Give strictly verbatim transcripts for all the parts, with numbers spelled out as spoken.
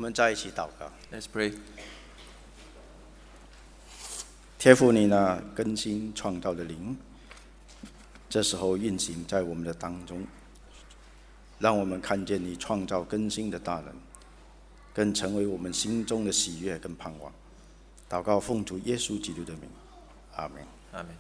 们在一起祷告。 Let's pray. 天父，你那更新创造的灵，这时候运行在我们的当中，让我们看见你创造更新的大能，更成为我们心中的喜悦跟盼望。祷告奉主耶稣基督的名，阿们。 阿门。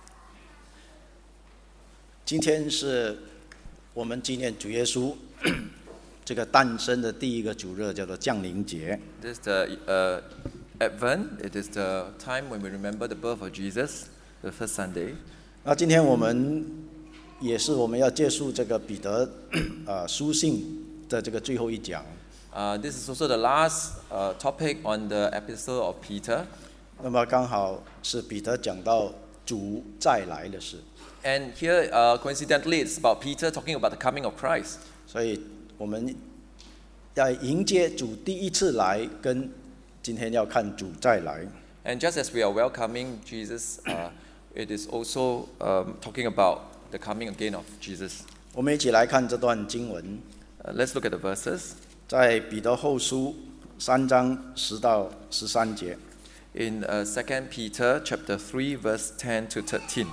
今天是我们纪念主耶稣这个诞生的第一个主日，叫做降临节。 This is the uh, Advent. It is the time when we remember the birth of Jesus, the first Sunday. 那今天我们也是我们要结束这个彼得呃书信的这个最后一讲。 Uh, this is also the last uh, topic on the episode of Peter. 那么刚好是彼得讲到主再来的事， And here, uh, coincidentally, it's about Peter talking about the coming of Christ. 所以我们要迎接主第一次来，跟今天要看主再来。 And just as we are welcoming Jesus, uh, it is also um, talking about the coming again of Jesus. 我们一起来看这段经文， Uh, let's look at the verses. 在彼得后书三章十到十三节。 In uh, Second Peter chapter three, verse ten to thirteen.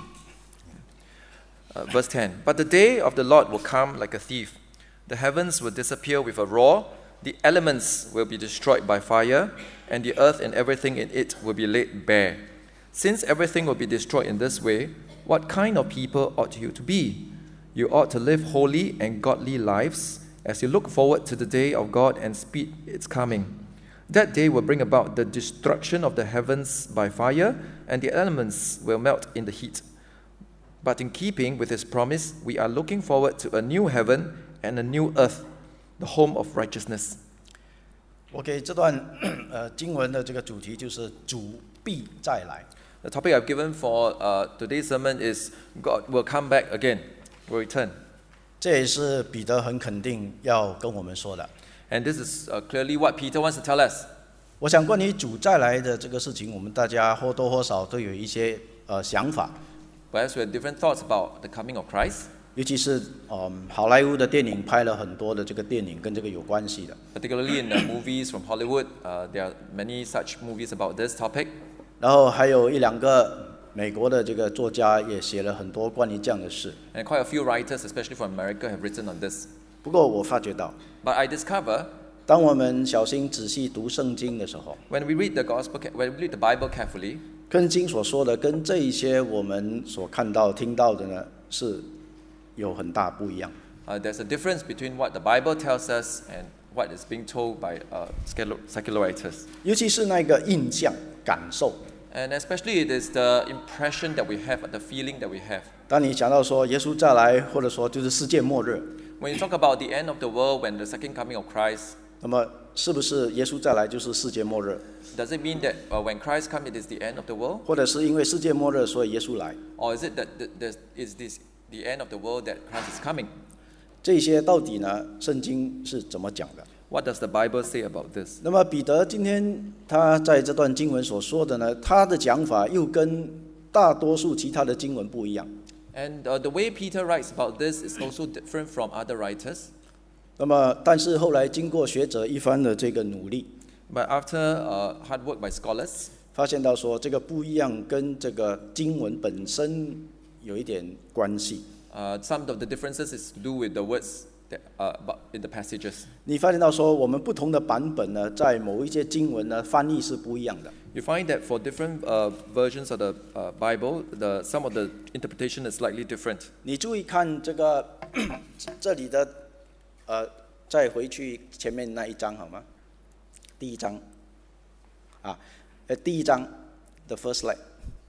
Uh, verse ten. But the day of the Lord will come like a thief. The heavens will disappear with a roar. The elements will be destroyed by fire, and the earth and everything in it will be laid bare. Since everything will be destroyed in this way, what kind of people ought you to be? You ought to live holy and godly lives as you look forward to the day of God and speed its coming. That day will bring about the destruction of the heavens by fire, and the elements will melt in the heat. But in keeping with his promise, we are looking forward to a new heaven and a new earth, the home of righteousness. 我给这段呃经文的这个主题就是主必再来。 The topic I've given for uh, today's sermon is God will come back again, will return. 这也是彼得很肯定要跟我们说的。 And this is uh, clearly what Peter wants to tell us. 我想关于主再来的这个事情，我们大家或多或少都有一些呃想法， Perhaps we have different thoughts about the coming of Christ, 尤其是嗯好莱坞的电影拍了很多的这个电影跟这个有关系的。 particularly in the movies from Hollywood. Uh, there are many such movies about this topic. 然后还有一两个美国的这个作家也写了很多关于这样的事。 And quite a few writers, especially from America, have written on this. 不过我发觉到， But I discover 当我们小心仔细读圣经的时候， when we read the gospel, when we read the Bible carefully, 跟经所说的跟这一些我们所看到听到的呢是有很大不一样。 uh, there's a difference between what the Bible tells us and what is being told by uh, secular, secular writers. 尤其是那个印象感受。 And especially it is the impression that we have, the feeling that we have. 当你想到说耶稣再来，或者说就是世界末日， When you talk about the end of the world, when the second coming of Christ, 那么是不是耶稣再来就是世界末日？ does it mean that uh, when Christ comes, it is the end of the world? 或者是因为世界末日，所以耶稣来？ Or is it that th- th- is this the end of the world that Christ is coming? 这些到底呢？圣经是怎么讲的？ What does the Bible say about this? 那么彼得今天他在这段经文所说的呢，他的讲法又跟大多数其他的经文不一样。 And uh, the way Peter writes about this is also different from other writers. 那么，但是后来经过学者一番的这个努力， But after uh, hard work by scholars, 发现到说这个不一样跟这个经文本身有一点关系。 uh, some of the differences is to do with the words that, uh, about in the passages. 你发现到说我们不同的版本呢，在某一些经文呢翻译是不一样的。 You find that for different uh, versions of the uh, Bible, the, some of the interpretation is slightly different. 你注意看这个这里的呃，再回去前面那一章好吗？第一章啊，呃，第一章 the first slide， 呀、yeah ，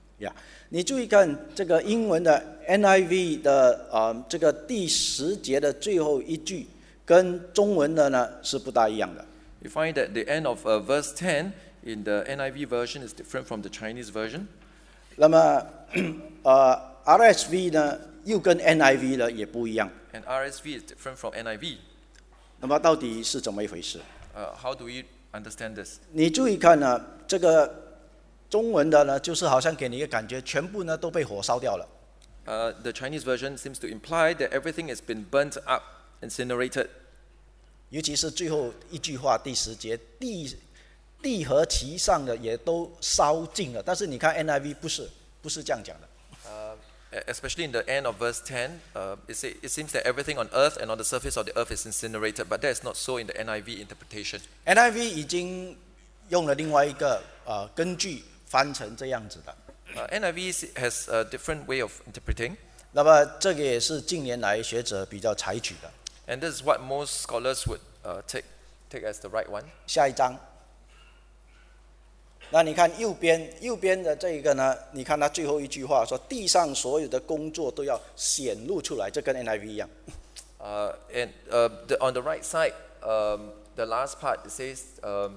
你注意看这个英文的 N I V 的呃这个第十节的最后一句，跟中文的呢是不大一样的。 You find that the end of uh, verse ten in the N I V version is different from the Chinese version. 那么呃 R S V 呢又跟 N I V 的也不一样。 And R S V is different from N I V. 那么到底是怎么一回事？ Uh, how do we understand this? 你注意看呢，这个中文的呢，就是好像给你一个感觉，全部呢都被火烧掉了。 Uh, the Chinese version seems to imply that everything has been burnt up, incinerated. 尤其是最后一句话第十节，地地和其上的也都烧尽了。但是你看 N I V 不是不是这样讲的。 Uh, especially in the end of verse ten, uh, it, say, it seems that everything on earth and on the surface of the earth is incinerated, but that is not so in the N I V interpretation. N I V 已经用了另外一个呃根据翻成这样子的。 Uh, N I V has a different way of interpreting. 那么这个也是近年来学者比较采取的。 And this is what most scholars would uh, take, take as the right one. 下一章，那你看右边右边的这个呢？你看他最后一句话说：“地上所有的工作都要显露出来。”这跟 N I V 一样。 Uh, and uh, the, on the right side, um, the last part it says, um,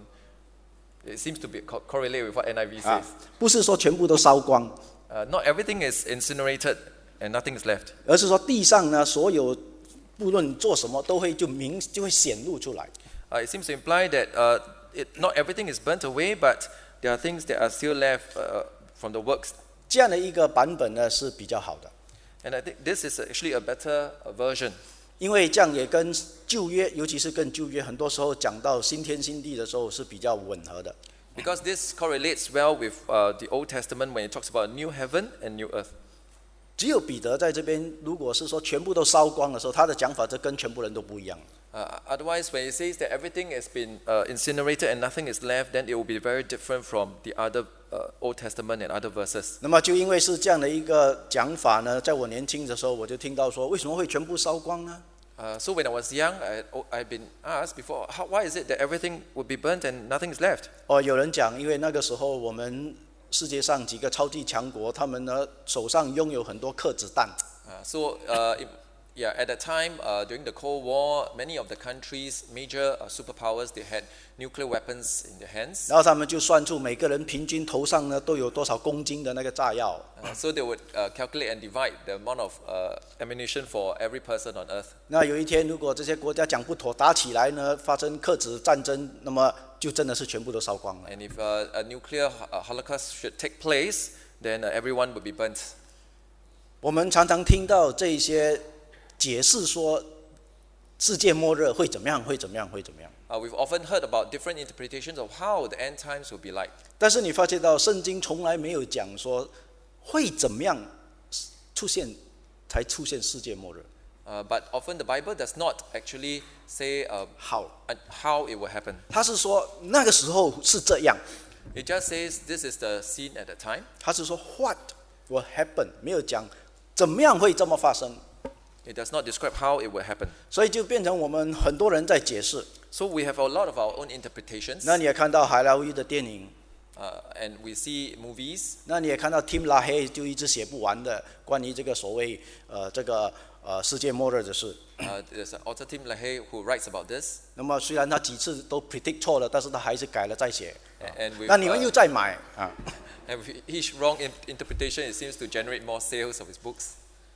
it seems to be co- correlated with what N I V says. 啊，不是说全部都烧光， Uh, not everything is incinerated and nothing is left. 而是说地上呢所有不论做什么都会就明就会显露出来。 Uh, it seems to imply that uh, it, not everything is burnt away, but there are things that are still left uh, from the works. 这样的一个版本呢是比较好的， And I think this is actually a better uh, version. 因为这样也跟旧约，尤其是跟旧约，很多时候讲到新天新地的时候是比较吻合的。 Because this correlates well with uh, the Old Testament when it talks about new heaven and new earth. 只有彼得在这边，如果是说全部都烧光的时候，他的讲法这跟全部人都不一样。 Uh, otherwise, when it says that everything has been uh, incinerated and nothing is left, then it will be very different from the other uh, Old Testament and other verses. 那么就因为是这样的一个讲法呢，在我年轻的时候，我就听到说，为什么会全部烧光呢？ Uh, so when I was young, I, oh, I've been asked before, how, why is it that everything would be burnt and nothing is left? 哦，有人讲，因为那个时候我们世界上几个超级强国，他们呢手上拥有很多客子弹。 Uh, so, uh, it, yeah, at that time, uh, during the Cold War, many of the countries, major uh, superpowers, they had nuclear weapons in their hands. 然后他们就算出每个人平均头上呢都有多少公斤的那个炸药。 Uh, so they would uh, calculate and divide the amount of uh, ammunition for every person on Earth. 那有一天，如果这些国家讲不妥，打起来呢，发生客子战争，那么就真的是全部都烧光了。 And if uh, a nuclear uh, holocaust should take place, then uh, everyone would be burnt. 我们常常听到这些解释说，世界末日会怎么样，会怎么样，会怎么样。 Uh, we've often heard about different interpretations of how the end times will be like. 但是你发现到圣经从来没有讲说会怎么样出现才出现世界末日。 Uh, but often the Bible does not actually say uh, how uh, how it will happen. 他是说那个时候是这样， It just says this is the scene at the time. 他是说 what will happen， 没有讲怎么样会这么发生。 It does not describe how it will happen. 所以就变成我们很多人在解释。 So we have a lot of our own interpretations. 那你也看到海莱坞的电影， Uh, and we see movies. 那你也看到 Tim LaHaye 就一直写不完的关于这个所谓呃这个呃世界末日的事。 Uh, there's an author Tim LaHaye who writes about this. 那么虽然他几次都 predict 错了，但是他还是改了再写。 And with, 那你们 uh, 又再买啊？ and with each wrong in- interpretation, it seems to generate more sales of his books.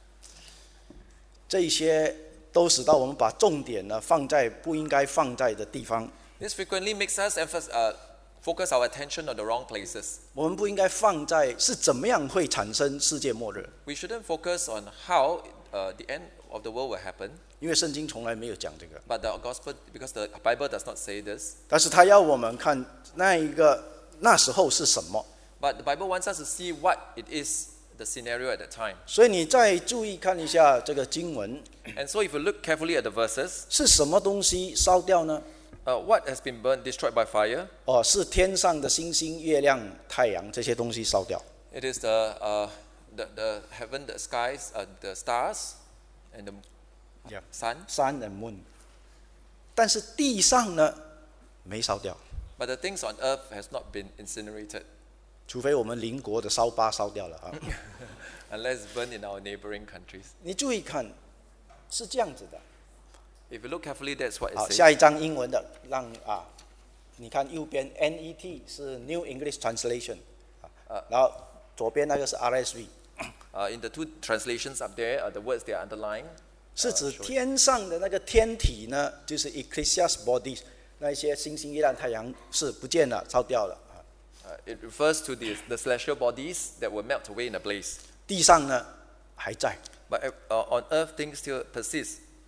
这些都使到我们把重点呢放在不应该放在的地方。 This frequently makes us emphasize, uh, focus our attention on the wrong places. 我们不应该放在是怎么样会产生世界末日， We shouldn't focus on how uh, the end of the world will happen. 因为圣经从来没有讲这个。 But the gospel, because the Bible does not say this. 但是他要我们看那一个那时候是什么。 But the Bible wants us to see what it is, the scenario at the time. 所以你再注意看一下这个经文， And so if you look carefully at the verses, 是什么东西烧掉呢？ uh, what has been burned, destroyed by fire? 哦，是天上的星星、月亮、太阳这些东西烧掉。 It is the, uh, the, the heaven, the skies, uh, the stars, and the Yeah. sun. Sun and moon，但是地上呢没烧掉， But the things on earth has not been incinerated, 除非我们邻国的烧巴烧掉了啊。 unless burned in our neighboring countries. 你注意看，是这样子的。 If you look carefully, that's what it 好， says. 下一张英文的，让啊，你看右边 N E T 是 New English Translation， 啊，然后左边那个是 R S V， Uh, in the two translations up there, uh, the words they are underlined. 是指天上的那个天体呢，就是 Ecclesias bodies， 那些星星、月亮、太阳是不见了，烧掉了啊。 Uh, it refers to the, the celestial bodies that will melt away in a blaze. 地上呢还在， But uh, on earth, things still persist.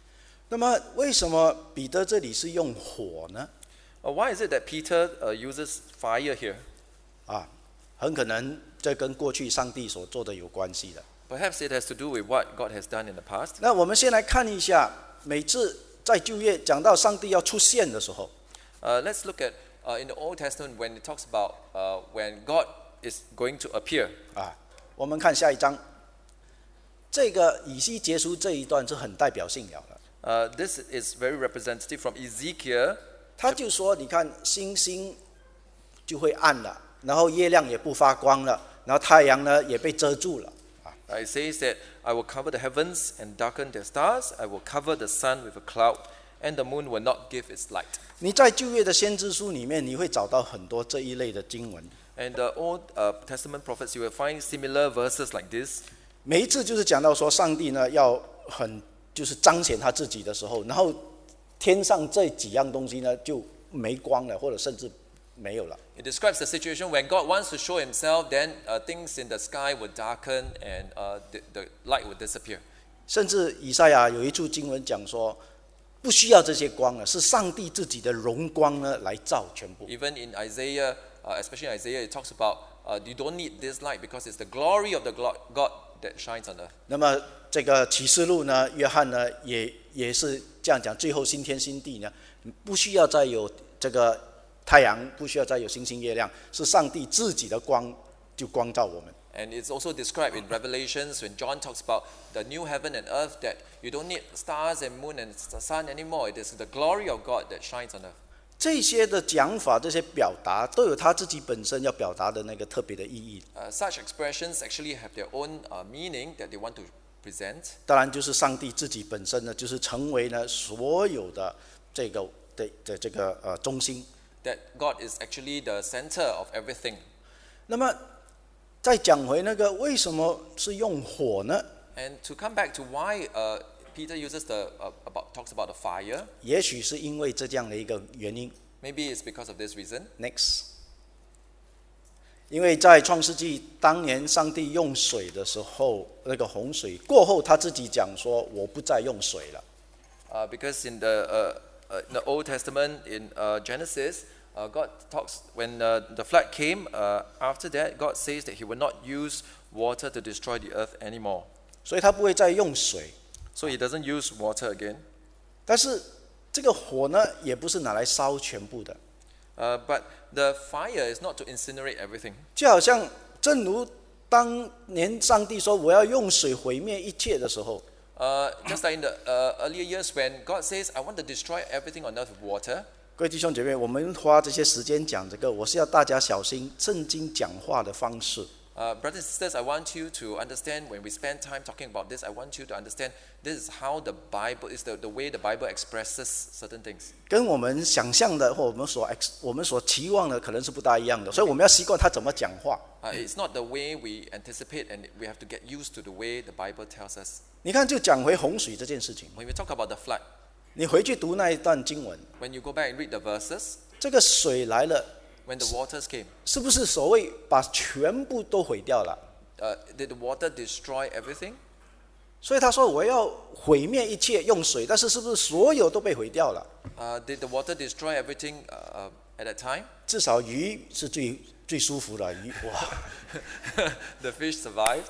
那么为什么彼得这里是用火呢？ Uh, why is it that Peter uh, uses fire here? 啊，很可能这跟过去上帝所做的有关系的。 Perhaps it has to do with what God has done in the past. 那我们先来看一下，每次在旧约讲到上帝要出现的时候， Uh, let's look at uh, in the Old Testament when it talks about uh, when God is going to appear. 啊，我们看下一章，这个以西结书这一段是很代表性了的。 Uh, this is very representative from Ezekiel. 他就说，你看星星就会暗了，然后月亮也不发光了，然后太阳呢也被遮住了。 Uh, it says that I will cover the heavens and darken their stars. I will cover the sun with a cloud, and the moon will not give its light. 你在旧约的先知书里面，你会找到很多这一类的经文。 And the Old uh, Testament prophets, you will find similar verses like this. 每一次就是讲到说，上帝呢要很就是彰显他自己的时候，然后天上这几样东西呢就没光了，或者甚至没有了。 It describes the situation when God wants to show himself, then uh, things in the sky will darken and uh, the, the light will disappear. 甚至以赛亚有一处经文讲说，不需要这些光了，是上帝自己的荣光呢来照全部。 Even in Isaiah, uh, especially in Isaiah, it talks about uh, you don't need this light because it's the glory of the glo- God that shines on earth. 那么这个启示录呢，约翰呢也也是这样讲，最后新天新地呢，不需要再有这个太阳，不需要再有星星月亮，是上帝自己的光就光照我们。 And it's also described in Revelations when John talks about the new heaven and earth that you don't need stars and moon and the sun anymore. It is the glory of God that shines on earth. 这些的讲法，这些表达都有他自己本身要表达的那个特别的意义。 Uh, such expressions actually have their own uh, meaning that they want to present. 当然，就是上帝自己本身呢，就是成为呢所有的这个的的这个呃中心。 That God is actually the center of everything. 那么，再讲回那个为什么是用火呢？ And to come back to why uh, Peter uses the uh, about talks about the fire, 也许是因为这样的一个原因。 maybe it's because of this reason. Next， 因为在创世纪当年上帝用水的时候，那个洪水过后，他自己讲说：“我不再用水了。” Uh, because in the uh, uh, in the Old Testament in uh, Genesis, uh, God talks when uh, the flood came. Uh, after that, God says that He will not use water to destroy the earth anymore. 所以他不会再用水。 So He doesn't use water again. 但是这个火呢，也不是拿来烧全部的， Uh, but the fire is not to incinerate everything. 就好像正如当年上帝说我要用水毁灭一切的时候， Uh, just like in the uh, earlier years when God says, I want to destroy everything on earth with water. 各位弟兄姐妹，我们花这些时间讲这个，我是要大家小心圣经讲话的方式。 Uh, brothers and sisters, I want you to understand when we spend time talking about this, I want you to understand this is how the Bible is the, the way the Bible expresses certain things. 跟我们想象的或我们所 ex 我们所期望的可能是不大一样的，所以我们要习惯他怎么讲话。 Uh, it's not the way we anticipate, and we have to get used to the way the Bible tells us. 你看，就讲回洪水这件事情， When we talk about the flood, 你回去读那一段经文， when you go back and read the verses, 这个水来了， when the waters came, 是不是所谓把全部都毁掉了？ uh, did the water destroy everything? 所以他说我要毁灭一切用水，但是是不是所有都被毁掉了？ Uh, did the water destroy everything uh, at that time? 至少鱼是最最舒服的鱼哇！ The fish survived.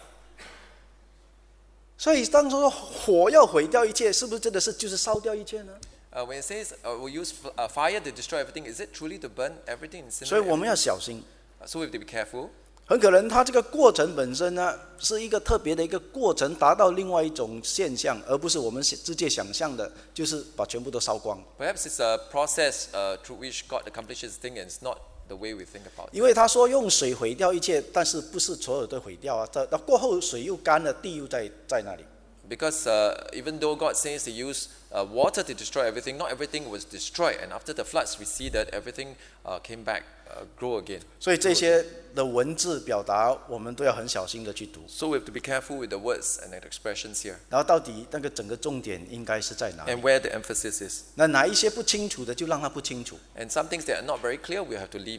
所以当初说火要毁掉一切，是不是真的是就是烧掉一切呢？ Uh, when it says uh, we use f- uh, fire to destroy everything, is it truly to burn everything? 所以 Incinerate 我们 everything? 要小心。 Uh, so we have to be careful. 很可能它这个过程本身呢，是一个特别的一个过程，达到另外一种现象，而不是我们直接想象的，就是把全部都烧光。 Perhaps it's a process uh, through which God accomplishes things, and it's not the way we think about it. 因为他说用水毁掉一切，但是不是所有都毁掉啊？这那过后水又干了，地又在在那里。 Because uh, even though God says to use uh, water to destroy everything, not everything was destroyed. And after the floods receded, everything uh, came back, uh, grow again. 所以这些的文字表达，我们都要很小心的去读。 So we have to be careful with the words and the expressions here, 然后到底那个整个重点应该是在哪里？ and where the emphasis is. 那哪一些不清楚的，就让它不清楚。 And some things that are not very clear, we have to leave it.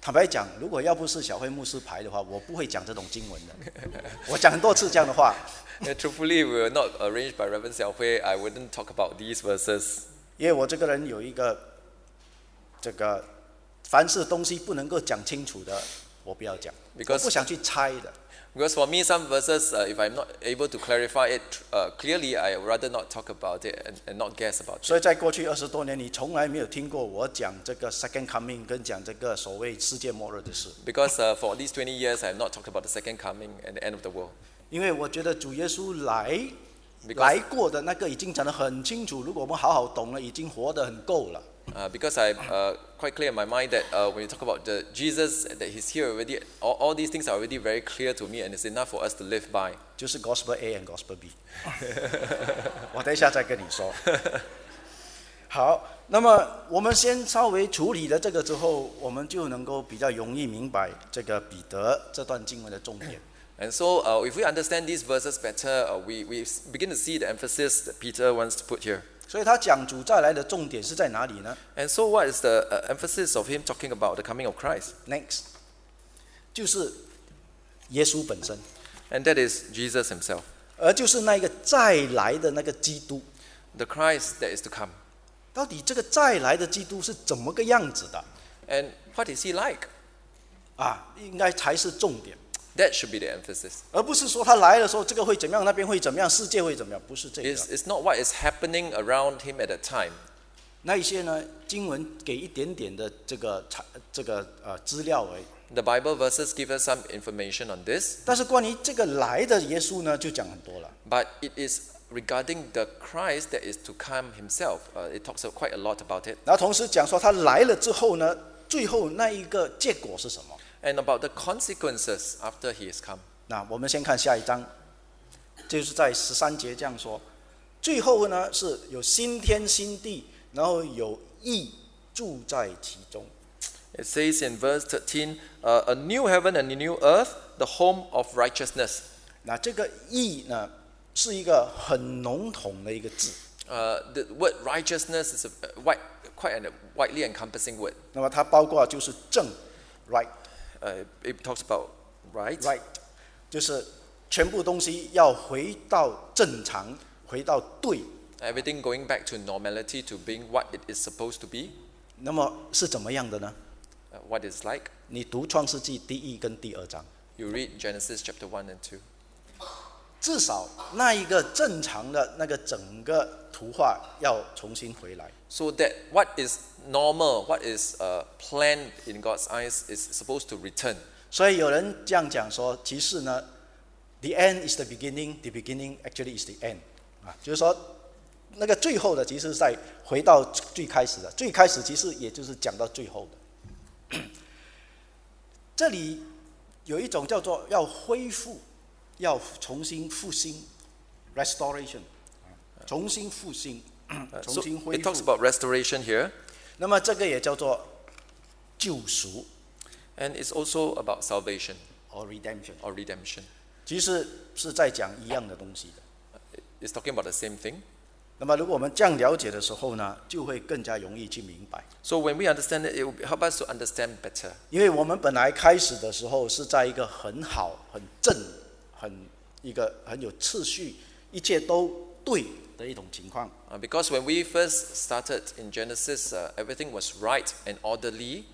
坦白讲，如果要不是小慧牧师排的话，我不会讲这种经文的。我讲很多次这样的话。 Yeah, truthfully, we were not arranged by Reverend Xiao Hui. I wouldn't talk about these verses. 因为我这个人有一个这个，凡是东西不能够讲清楚的，我不要讲，我不想去猜的。 Because for me, some verses, uh, if I'm not able to clarify it uh, clearly, I would rather not talk about it and, and not guess about it. 所以在过去二十多年，你从来没有听过我讲这个 second coming 跟讲这个所谓世界末日的事。 Because uh, for these twenty years, I have not talked about the second coming and the end of the world. 因为我觉得主耶稣来来过的那个已经讲得很清楚，如果我们好好懂了，已经活得很够了。 Uh, because I'm uh, quite clear in my mind that uh, when you talk about the Jesus, that He's here already, all, all these things are already very clear to me, and it's enough for us to live by. 就是 Gospel A and Gospel B 。我等一下再跟你说。好，那么我们先稍微处理了这个之后，我们就能够比较容易明白这个彼得这段经文的重点。 And so, uh, if we understand these verses better, uh, we, we begin to see the emphasis that Peter wants to put here. 所以他讲主再来的重点是在哪里呢？ And so, what is the uh, emphasis of him talking about the coming of Christ? Next， 就是耶稣本身， And that is Jesus himself, 而就是那一个再来的那个基督。 the Christ that is to come. 到底这个再来的基督是怎么个样子的？ And what is he like? 啊，应该才是重点。 That should be the emphasis. 而不是说他来的时候这个会怎么样，那边会怎么样，世界会怎么样，不是这个。 It's, it's not what is happening around him at that time. 那一些呢，经文给一点点的这个这个呃资料而已。 The Bible verses give us some information on this. 但是关于这个来的耶稣呢，就讲很多了。 But it is regarding the Christ that is to come himself. Uh, it talks quite a lot about it. 然后同时讲说他来了之后呢，最后那一个结果是什么？ And about the consequences after he has come. 那我们先看下一章，就是在十三节这样说，最后呢是有新天新地，然后有义住在其中。 It says in verse thirteen, uh, a new heaven and a new earth, the home of righteousness. 那这个义呢是一个很笼统的一个字。 Uh, the word righteousness is a wide, quite a widely encompassing word. 那么它包括就是正 ，right。 Uh, it talks about right. Right， 就是全部东西要回到正常，回到对。 Everything going back to normality, to being what it is supposed to be. 那么是怎么样的呢？ Uh, what it's like. 你读创世纪第一跟第二章， You read Genesis chapter one and two. 至少那一个正常的那个整个图画要重新回来。 So that what is normal, what is uh, planned in God's eyes is supposed to return. 所以有人这样讲说，其实呢 ，the end is the beginning, the beginning actually is the end， 啊，就是说那个最后的其实是在回到最开始的，最开始其实也就是讲到最后的。这里有一种叫做要恢复，要重新复兴 ，restoration， 重新复兴。 So it talks about restoration here. 那么这个也叫做救赎 And it's also about salvation or redemption， or redemption. 其实是在讲一样的东西的。 It's talking about the same thing. 那么如果我们这样了解的时候呢，就会更加容易去明白。 So when we understand it, it will help us to understand better. 因为我们本来开始的时候是在一个很好、很正、很一个很有秩序，一切都对的一种情况。 Uh, because when we first started in Genesis, uh, everything was right and orderly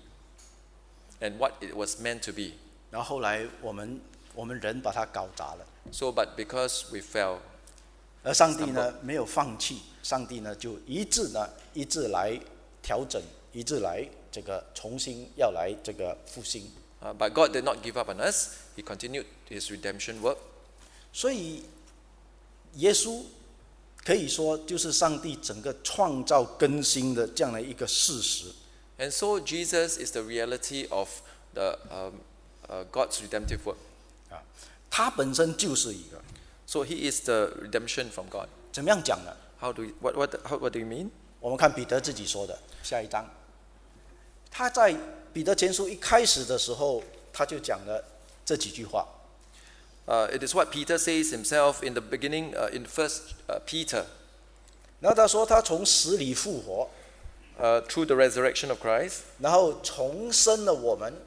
and what it was meant to be. 然后后来我们我们人把它搞砸了， So, but because we fell, 而上帝呢没有放弃，上帝呢就一致呢一致来调整，一致来这个重新要来这个复兴。 uh, but God did not give up on us. He continued his redemption work. 所以耶稣可以说就是上帝整个创造更新的这样的一个事实。 And so Jesus is the reality of the um, uh, God's redemptive work. 啊，他本身就是一个 So he is the redemption from God. 怎么样讲呢？ How do we, what what how, what do you mean? 我们看彼得自己说的，下一章，他在彼得前书一开始的时候，他就讲了这几句话。 Uh, it is what Peter says himself in the beginning, uh, in First uh, Peter, 然后他说他从死里复活， uh, through the resurrection of Christ, 然后重生了我们，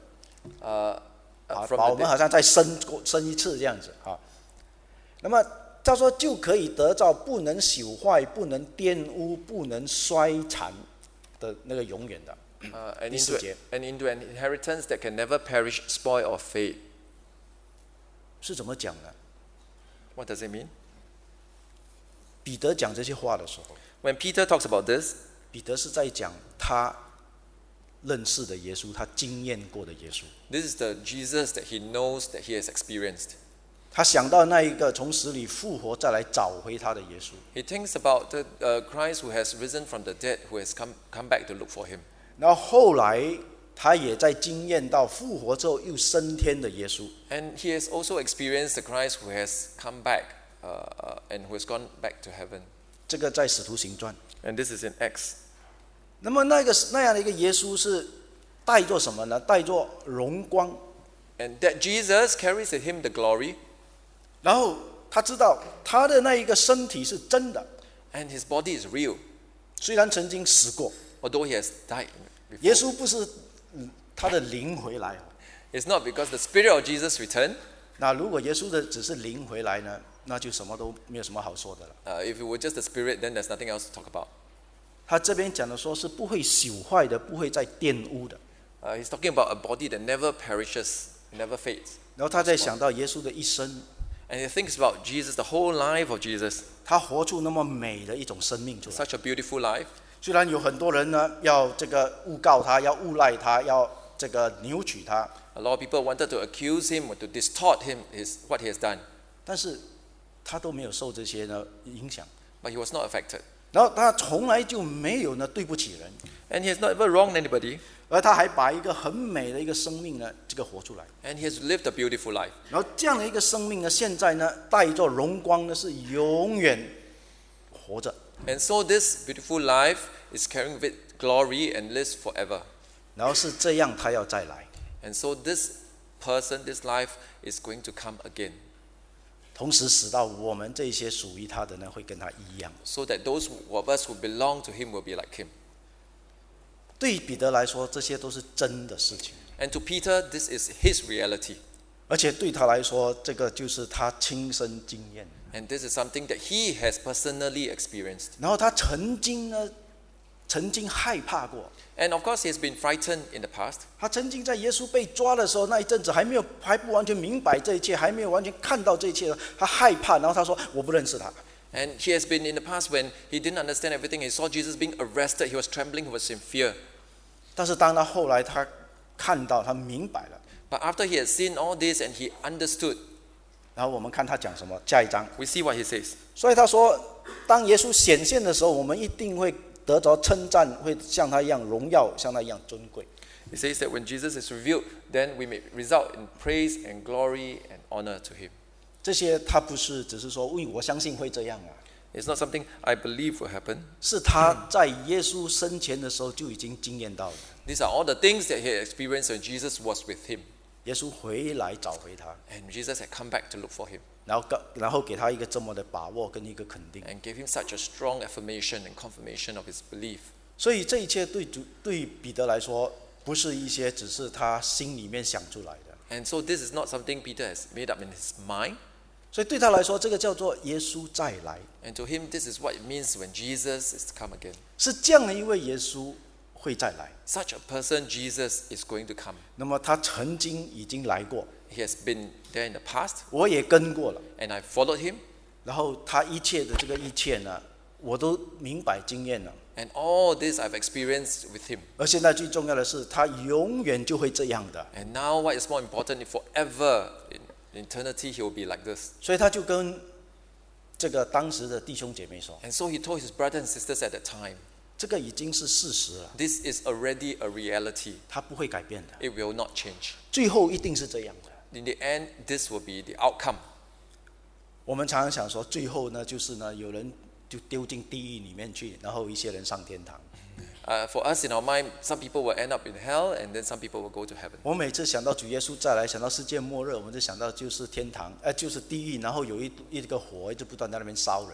Uh, 啊， uh,，from 把 the 我们 dead. 好像再生过生一次这样子啊。那么他说就可以得到不能朽坏、不能玷污、不能衰残的那个永远的。 Uh, and, 第 into, 四节 and into an inheritance that can never perish, spoil, or fade. 是怎么讲呢？ What does it mean? 彼得讲这些话的时候， When Peter talks about this, 彼得是在讲他认识的耶稣，他经验过的耶稣。 this is the Jesus that he knows, that he has experienced. 他想到那一个从死里复活再来找回他的耶稣， He thinks about the uh, Christ who has risen from the dead, who has come, come back to look for him. 然后后来他也在经验到复活之后又升天的耶稣。 And he has also experienced the Christ who has come back uh, uh, and who has gone back to heaven. 这个在使徒行传。 And this is in Acts. 那么那个那样的一个耶稣是带作什么呢？带作荣光。 And that Jesus carries in him the glory, 然后他知道他的那一个身体是真的， and his body is real, 虽然曾经死过。 although he has died 耶 before. 稣不是嗯他的灵回来。 It's not because the Spirit of Jesus returned. 那如果耶稣的只是灵回来呢，那就什么都没有什么好说的了。 Uh, if it were just the Spirit, then there's nothing else to talk about. 他这边讲的说是不会朽坏的，不会再玷污的。 Uh, he's talking about a body that never perishes, never fades. 然后他在想到耶稣的一生， And he thinks about Jesus, the whole life of Jesus, 他活出那么美的一种生命出来。 such a beautiful life. 虽然有很多人呢要这个诬告他，要诬赖他，要这个扭曲他， A lot of people wanted to accuse him or to distort him, his, what he has done, 但是他都没有受这些呢影响。 but he was not affected. 然后他从来就没有呢对不起人， And he has not ever wronged anybody, 而他还把一个很美的一个生命呢这个活出来。 and he has lived a beautiful life. 然后这样的一个生命呢，现在呢带着荣光呢是永远活着。 And so this beautiful life is carrying with glory and lives forever. 然后是这样，他要再来。 And so this person, this life is going to come again, 同时使到我们这些属于他的呢，会跟他一样。 so that those of us who belong to him will be like him. 对于彼得来说，这些都是真的事情， And to Peter, this is his reality. 而且对他来说，这个就是他亲身经验。 And this is something that he has personally experienced. 然后他曾经呢，曾经害怕过。 And of course, he has been frightened in the past. 他曾经在耶稣被抓的时候，那一阵子还没有还不完全明白这一切，还没有完全看到这一切，他害怕。然后他说：“我不认识他。” And he has been in the past when he didn't understand everything. He saw Jesus being arrested. He was trembling. He was in fear. 但是当他后来他看到，他明白了。 But after he had seen all this and he understood, 然后我们看他讲什么，下一章。 we see what he says. 所以他说，当耶稣显现的时候，我们一定会得着称赞，会像他一样荣耀，像他一样尊贵。 He says that when Jesus is revealed, then we may result in praise and glory and honor to him. 这些他不是只是说，喂，我相信会这样啊， It's not something I believe will happen. 是他在耶稣生前的时候就已经经验到了。 These are all the things that he had experienced when Jesus was with him. 耶稣回来找回他， And Jesus had come back to look for him 然后然后给他一个这么的把握跟一个肯定。 and gave him such a strong affirmation and confirmation of his belief. 所以这一切对主对彼得来说，不是一些只是他心里面想出来的。 And so this is not something Peter has made up in his mind. 所以对他来说，这个叫做耶稣再来， And to him, this is what it means when Jesus is to come again. 是这样的一位耶稣会再来。 Such a person, Jesus, is going to come. 那么他曾经已经来过， He has been there in the past, 我也跟过了。 and I followed him. 然后他一切的这个一切呢，我都明白经验了。 And all this I've experienced with him. 而现在最重要的是，他永远就会这样的。 And now what is more important, forever, in eternity, he will be like this. 所以他就跟这个当时的弟兄姐妹说， And so he told his brothers and sisters at that time, 这个已经是事实了， this is already a reality. 他不会改变的， It will not change. 最后一定是这样的。 In the end, this will be the outcome. 我们常常想说，最后呢，就是呢，有人就丢进地狱里面去，然后一些人上天堂。 Uh, for us in our mind, some people will end up in hell, and then some people will go to heaven. 我每次想到主耶稣再来，想到世界末日，我们就想到就是天堂，呃，就是地狱，然后有一一个火一直不断在那边烧人。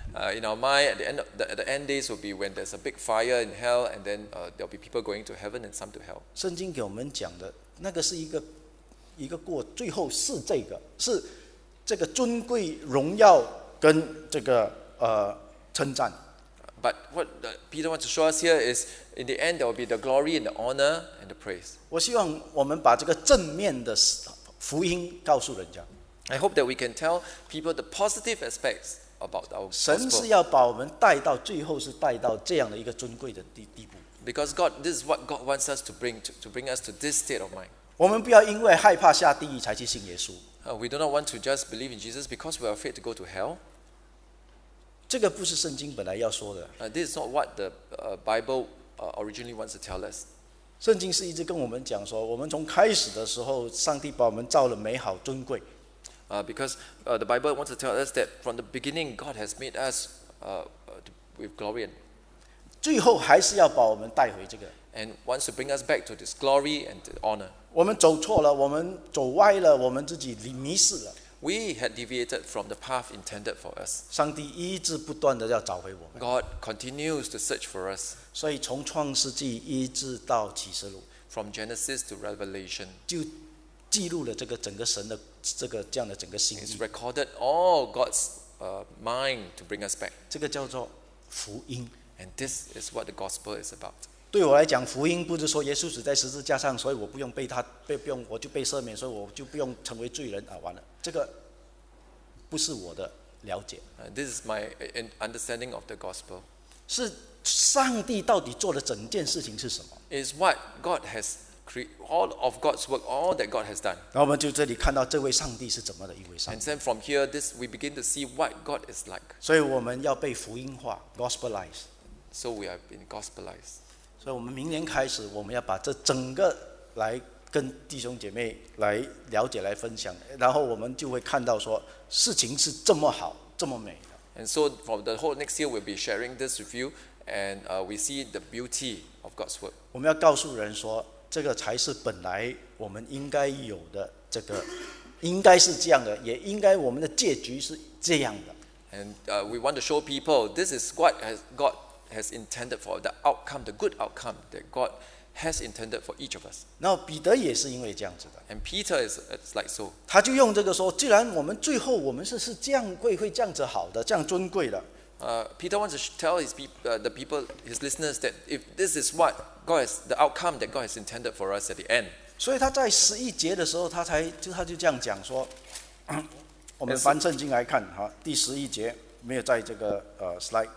Uh, in our mind, at the end, of the, at the end days will be when there's a big fire in hell, and then uh, there'll be people going to heaven and some to hell. 圣经给我们讲的那个是一个一个过，最后是这个是这个尊贵荣耀跟这个呃称赞。 But what uh, Peter wants to show us here is, in the end, there will be the glory and the honor and the praise. 我希望我们把这个正面的福音告诉人家。 I hope that we can tell people the positive aspects about our 神是 gospel. 要把我们带到最后，是带到这样的一个尊贵的地地步。 Because God, this is what God wants us to bring to, to bring us to this state of mind. 我们不要因为害怕下地狱才去信耶稣。 Uh, we do not want to just believe in Jesus because we are afraid to go to hell. 这个不是圣经本来要说的。 Uh, this is not what the uh, Bible uh, originally wants to tell us. 圣经是一直跟我们讲说，我们从开始的时候，上帝把我们造了美好尊贵。 Uh, because uh, the Bible wants to tell us that from the beginning, God has made us uh, uh, with glory and, 最后还是要把我们带回这个。 and wants to bring us back to this glory and honor. 我们走错了，我们走歪了，我们自己迷失了。 We had deviated from the path intended for us. 上帝一直不断的要找回我们， God continues to search for us 所以从创世纪一直到启示录， from Genesis to Revelation. 就记录了这个整个神的这个这样的整个心 It's 意。 recorded all God's uh, mind to bring us back. 这个叫做福音。 And this is what the gospel is about. 对我来讲，福音不是说耶稣死在十字架上，所以我不用被他被不用我就被赦免，所以我就不用成为罪人啊！完了，这个不是我的了解。 Uh, this is my uh, understanding of the gospel. 是上帝到底做的整件事情是什么？ Is what God has created, all of God's work, all that God has done. 然后我们就这里看到这位上帝是怎么的一位上 And 帝， then from here, this we begin to see what God is like. 所以我们要被福音化 （gospelize）。 So we have been gospelized. 所以我们明年开始，我们要把这整个来跟弟兄姐妹来了解、来分享，然后我们就会看到说，事情是这么好、这么美的。 And so for the whole next year, we'll be sharing this with you, and uh, we see the beauty of God's work. 我们要告诉人说，这个才是本来我们应该有的，这个应该是这样的，也应该我们的结局是这样的。 And uh, we want to show people this is what has God has intended for the outcome, the good outcome that God has intended for each of us. 然后彼得也是因为这样子的， And Peter is it's like so. 他就用这个说，既然我们最后我们是是这样贵，会这样子好的，这样尊贵的， Uh, Peter wants to tell his peop- uh, the people, his listeners, that if this is what God has, the outcome that God has intended for us at the end. 所以他在十一节的时候，他才就他就这样讲说，我们翻圣经来看哈，第十一节没有在这个呃 slide。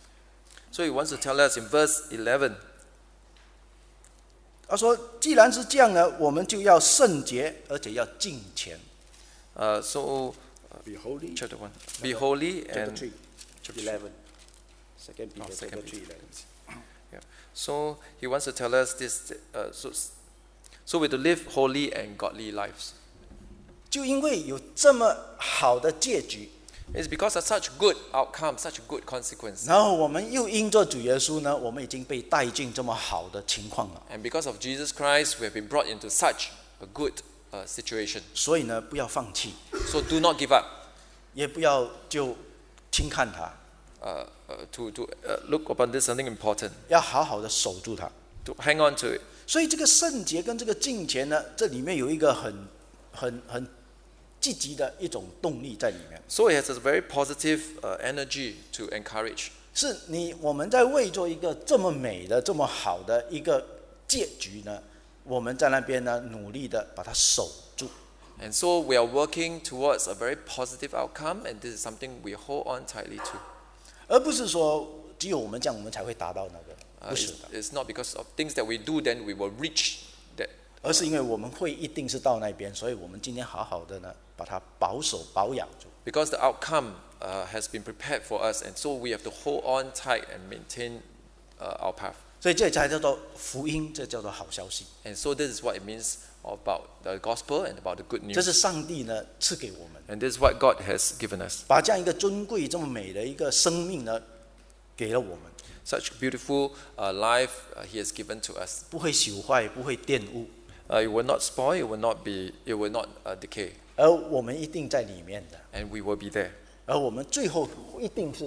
So he wants to tell us in verse eleven. 他说：“既然是这样呢，我们就要圣洁，而且要敬虔。 Uh, so, Be holy. chapter one. Be holy Chapter and three, eleven. Second Peter, Oh, chapter second three, Peter. eleven. Yeah. So he wants to tell us this. Uh, so, so we're to live holy and godly lives. 就因为有这么好的结局， It's because of such good outcome, such a good consequence. 然后我们又因着主耶稣呢，我们已经被带进这么好的情况了。 And because of Jesus Christ, we have been brought into such a good uh, situation. 所以呢，不要放弃， So do not give up. 也不要就轻看它， Uh, uh, to to uh, look upon this something important. 要好好的守住它。 To hang on to it. 所以这个圣洁跟这个敬虔呢，这里面有一个很、很、很积极的一种动力在里面。 So it has a very positive uh, energy to encourage. 是你我们在为做一个这么美的、这么好的一个结局呢，我们在那边呢努力的把它守住。 And so we are working towards a very positive outcome, and this is something we hold on tightly to. 而不是说只有我们这样，我们才会达到那个， Uh, 不是 it's, 的， it's not because of things that we do, then we will reach that. 而是因为我们会一定是到那边，所以我们今天好好的呢，把它保守保养住。 Because the outcome uh, has been prepared for us, and so we have to hold on tight and maintain uh, our path. 所以这才叫做福音，这叫做好消息。 And so this is what it means about the gospel and about the good 这 news. 是上帝呢赐给我们， And this is what God has given us. 把这样一个尊贵、这么美的一个生命呢，给了我们， Such beautiful uh, life uh, He has given to us. 不会朽坏，不会玷污， Uh, it will not spoil. It will not be. It will not uh, decay. 而我们一定在里面的， And we will be there. 而我们最后一定是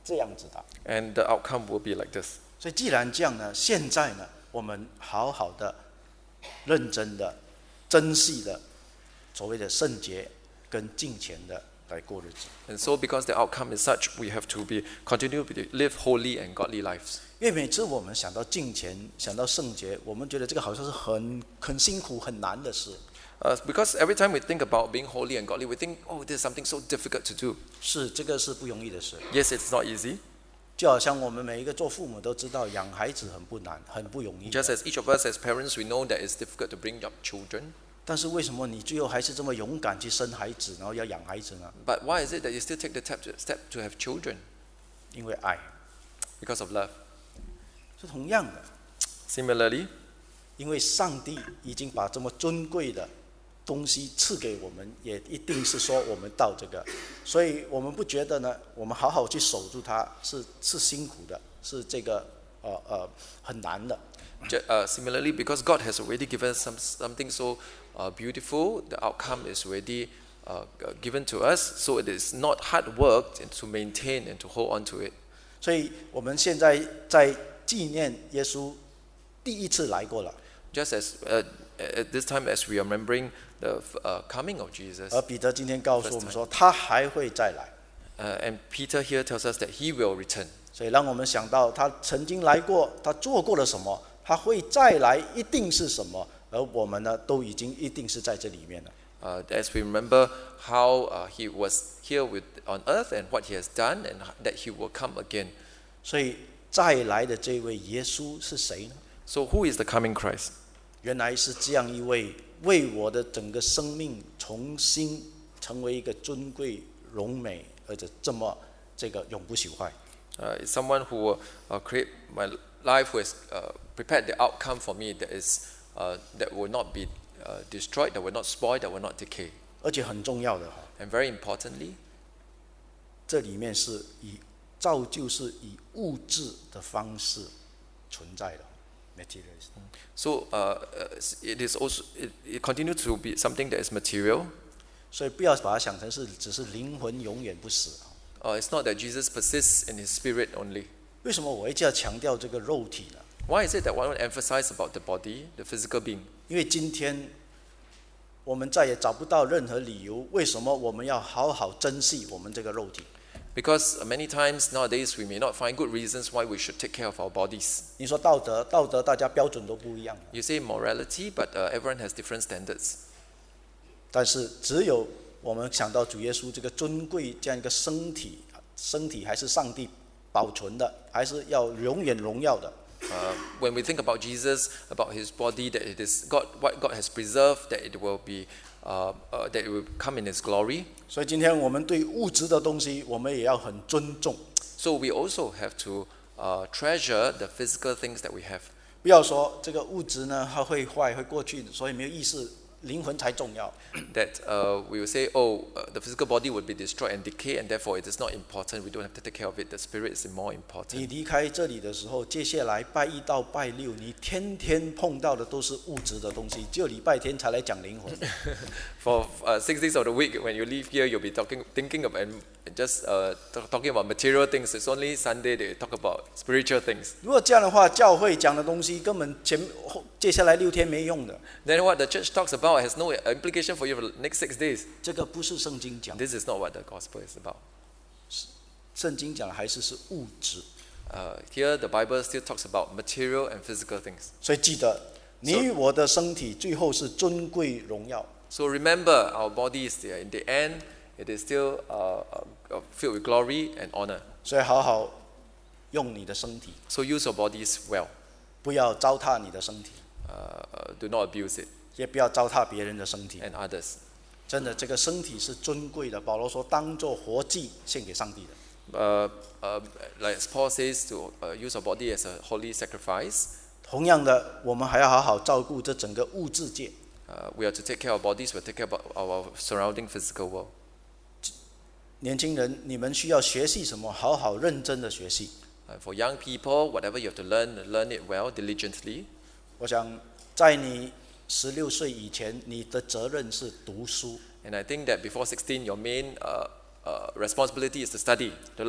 这样子的。 And the outcome will be like this. 所以既然这样呢，现在呢，我们好好的、认真的、珍惜的所谓的圣洁跟敬虔的来过日子。 And so because the outcome is such, we have to be continue to live holy and godly lives. 因为每次我们想到敬虔、想到圣洁，我们觉得这个好像是很很辛苦、很难的事。 Uh, because every time we think about being holy and godly, we think, oh, this is something so difficult to do. 是，这个是不容易的事。 Yes, it's not easy. 就好像我们每一个做父母都知道，养孩子很不难，很不容易的。 Just as each of us as parents, we know that it's difficult to bring up children. 但是为什么你最后还是这么勇敢去生孩子，然后要养孩子呢？ But why is it that you still take the step to, step to have children? 因为爱。 Because of love. 是同样的， Similarly, 因为上帝已经把这么尊贵的东西赐给我们，也一定是说我们到这个，所以我们不觉得呢，我们好好去守住它是是辛苦的，是这个呃呃很难的。 Ju- uh, similarly, because God has already given us some, something so uh, beautiful, the outcome is already uh, given to us, so it is not hard work to maintain and to hold on to it. 所以我们现在在纪念耶稣第一次来过了， Just as uh, at this time, as we are remembering the uh, coming of Jesus, 而彼得今天告诉我们说，他还会再来， uh, and Peter here tells us that he will return. 所以让我们想到他曾经来过，他做过了什么，他会再来一定是什么，而我们呢，都已经一定是在这里面了。 Uh, as we remember how uh, he was here with, on earth and what he has done, and that he will come again. 所以再来的这位耶稣是谁呢？ So who is the coming Christ? 原来是这样一位为我的整个生命重新成为一个尊贵、荣美，而且这么这个永不朽坏。 Uh, it's someone who will uh, create my life, who has uh, prepared the outcome for me that is uh, that will not be uh, destroyed, that will not spoil, that will not decay. 而且很重要的哈， And very importantly, 这里面是以造就是以物质的方式存在的 materialist。 so uh, uh, it is also it, it continues to be something that is material. 所以不要把它想成是只是灵魂永远不死。 Uh, it's not that Jesus persists in his spirit only. 为什么我一直要强调这个肉体呢？ Why is it that one would emphasize about the body, the physical being? 因为今天我们再也找不到任何理由，为什么我们要好好珍惜我们这个肉体？ Because many times nowadays we may not find good reasons why we should take care of our bodies. 你说道德，道德大家标准都不一样， You say morality, but uh, everyone has different standards. 但是只有我们想到主耶稣这个尊贵这样一个身体，身体还是上帝保存的，还是要永远荣耀的。 Uh, when we think about Jesus, about his body, that it is God, what God has preserved, that it will be, uh, uh, that it will come in His glory. 所以今天我们对物质的东西，我们也要很尊重， So we also have to uh, treasure the physical things that we have. 不要说这个物质呢，它会坏会过去，所以没有意思，灵魂才重要。 That uh, we will say, oh, uh, the physical body would be destroyed and decay, and therefore it is not important. We don't have to take care of it. The spirit is more 你 important. 离开这里的时候，接下来拜一到拜六，你天天碰到的都是物质的东西，只有礼拜天才来讲灵魂。 For uh, six days of the week, when you leave here, you'll be talking, thinking about and just uh, t- talking about material things. It's only Sunday they talk about spiritual things. 如果这样的话，教会讲的东西根本前后接下来六天没用的。 Then what the church talks about has no implication for you for the next six days. 这个不是圣经讲的， This is not what the gospel is about. 圣经讲的还是是物质。 Uh, here, the Bible still talks about material and physical things. 所以记得，你我的身体最后是尊贵荣耀。 So remember, our body is there. In the end, it is still uh, uh, filled with glory and honor. 所以好好用你的身体， So use your bodies well. 不要糟蹋你的身体， Uh, uh, do not abuse it 也不要糟蹋别人的身体。 and others. 真的，这个身体是尊贵的。保罗说，当作活祭献给上帝的。 Uh, uh, like Paul says, to uh, use our body as a holy sacrifice. 同样的，我们还要好好照顾这整个物质界。 Uh, we are to take care of our bodies. We are to take care about our surrounding physical world. 年轻人，你们需要学习什么？好好认真的学习。 Uh, for young people, whatever you have to learn, learn it well, diligently. 我想，在你十六岁以前，你的责任是读书。 And I think that before sixteen, your main uh, uh, responsibility is to study, to learn.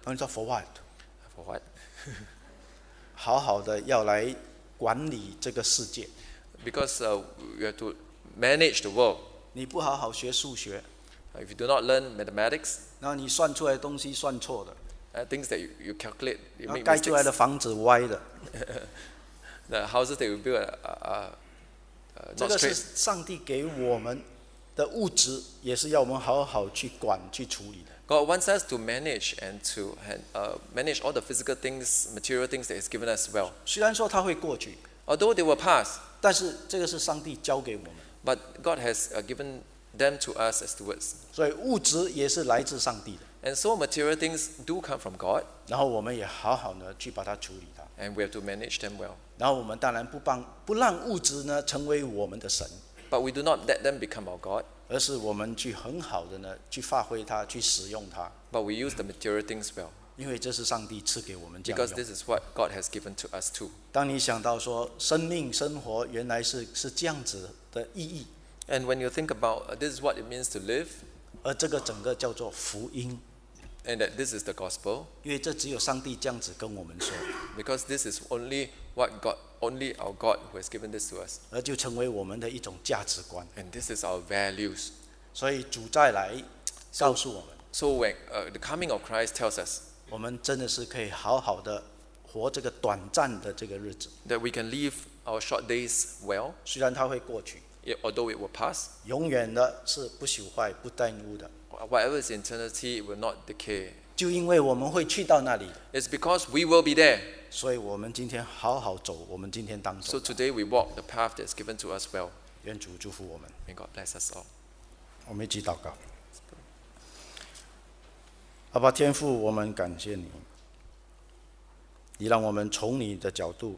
然后你说 for what？ For what? 好好的要来管理这个世界， Because uh, we have to manage the world. 你不好好学数学， Uh, If you do not learn mathematics, 然后你算出来的东西算错的， uh, things that you, you calculate, you 然后 make 盖出来的 mistakes. 房子歪的， The houses that you build are, are, are 这 not 个是 straight. 上帝给我们的物质，也是要我们好好去管去处理的。 God wants us to manage and to hand- uh, manage all the physical things, material things that He's given us well. 虽然说它会过去， Although they will pass, 但是这个是上帝交给我们， but God has uh, given them to us as stewards. 所以物质也是来自上帝的。 And so material things do come from God, 然后我们也好好的去把它处理它。 and we have to manage them well. 然后我们当然不帮不让物质呢成为我们的神， But we do not let them become our God, 而是我们去很好的呢去发挥它，去使用它， but we use the material things well, 因为这是上帝赐给我们这样 because 用。 this is what God has given to us too. 当你想到说生命生活原来是是这样子的意义， And when you think about uh, this is what it means to live, 而这个整个叫做福音， and that this is the gospel, 因为这只有上帝这样子跟我们说， because this is only what God, only our God who has given this to us, 而就成为我们的一种价值观。 and this is our values. 所以主再来告诉我们， So when uh, the coming of Christ tells us 我们真的是可以好好的活这个短暂的这个日子， that we can live our short days well, 虽然它会过去， yet although it will pass, 永远的是不朽坏、不玷污的。 whatever is eternity will not decay. 就因为我们会去到那里， It's because we will be there. 所以我们今天好好走我们今天当 So 中。 today we walk the path that's given to us well. 愿主祝福我们， May God bless us all. 我们一起祷告。阿爸天父，我们感谢你，你让我们从你的角度